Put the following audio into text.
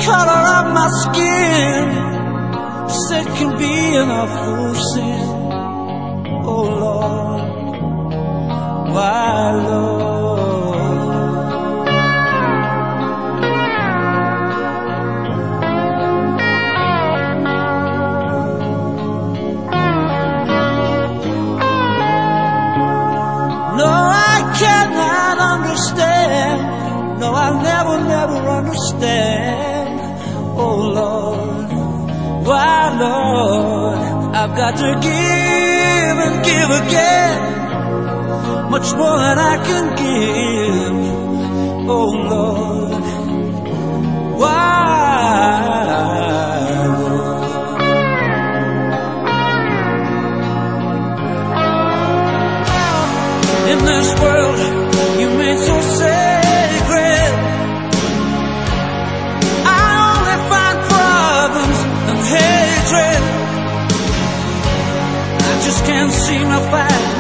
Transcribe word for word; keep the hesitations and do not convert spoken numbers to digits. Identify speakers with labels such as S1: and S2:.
S1: color of my skin. It can be an awful sin. Oh Lord, why Lord? No, I cannot understand. No, I'll never, never understand. Oh Lord, why Lord, I've got to give and give again, much more than I can give. Oh Lord, why Lord? In this world you made so sacred, I only find problems and hatred. I just can't seem to find